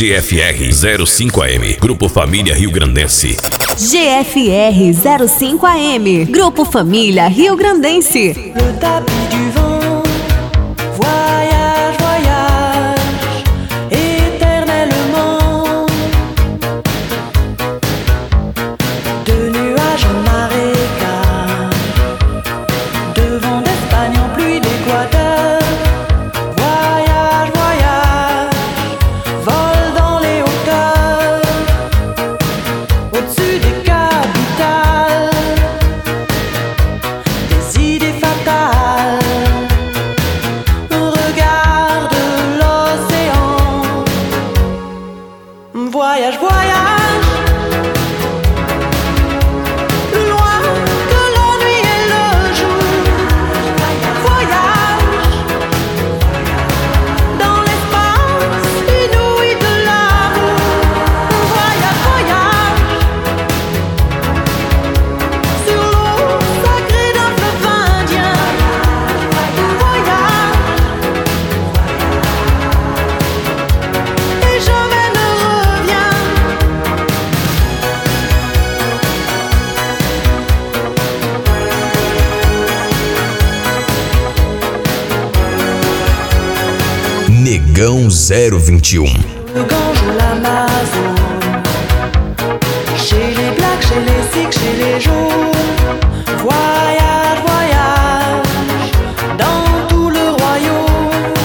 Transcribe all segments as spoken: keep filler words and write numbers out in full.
G F R zero cinco A M, Grupo Família Rio Grandense. G F R zero cinco A M, Grupo Família Rio Grandense. Le tapis du vent, voyage, voyage, éternellement. De nuages en marécage, de vent d'Espagne en pluie d'Équateur. Voyage, voyage, vol dans les hauteurs, au-dessus des capitales, des idées fatales. Regarde l'océan. Voyage, voyage, plus loin que la nuit et le jour. Voyage dans l'espace inouï de l'amour. Voyage, voyage sur l'eau sacrée d'un fleuve indien. Voyage et jamais ne reviens. Negão zero vinte e um. Le Gange ou l'Amazone, chez les blacks, chez les sikhs, chez les jaunes. Voyage, voyage dans tout le royaume,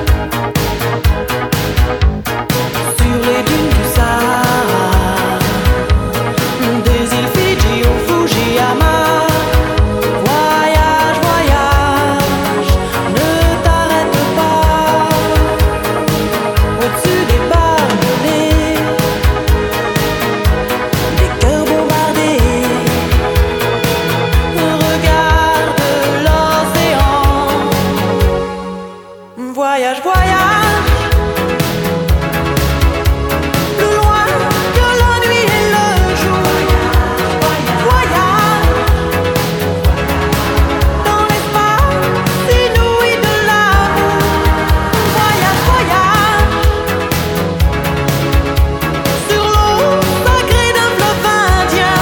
sur les dunes du Sahara, des îles Fidji au Fujiyama. Voyage, voyage, ne t'arrête pas, au-dessus des barbelés, des cœurs bombardés. Regarde l'océan. Voyage, voyage, plus loin que la nuit et le jour. Voyage dans l'espace inouï de l'amour. Voyage, voyage sur l'eau sacrée d'un fleuve indien.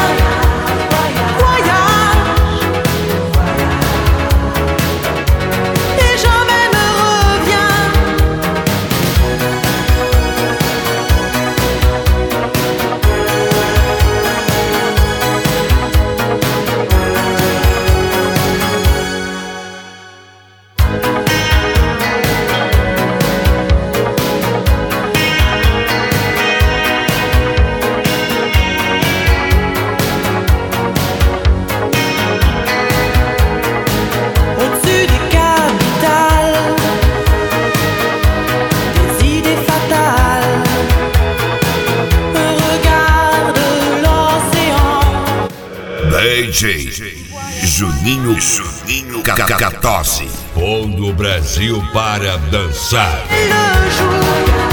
Voyage et jamais ne reviens. Au-dessus des capitales, des idées fatales. Regarde l'océan. D J Juninho, Juninho quatorze. Pondo o Brasil para dançar. Le jour.